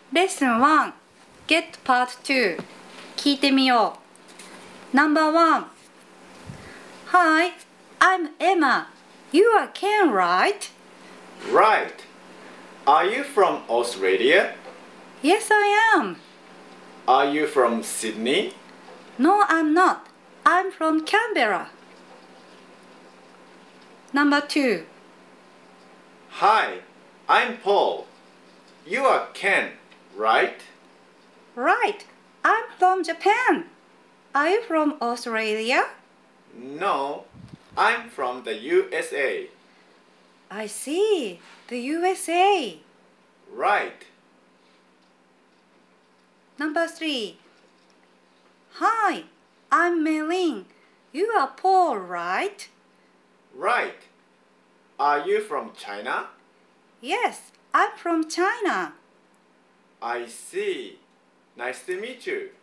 Lesson 1 Get Part 2 聞いてみよう No.1 Hi, I'm Emma. You are Ken, right? Right. Are you from Australia? Yes, I am. Are you from Sydney? No, I'm not. I'm from Canberra. Number 2 Hi, I'm Paul. You are Ken, right? Right. I'm from Japan. Are you from Australia? No, I'm from the USA. I see. The USA. Right. Number 3 Hi, I'm Meilin. You are Paul, right? Right. Are you from China? Yes, I'm from China. I see. Nice to meet you.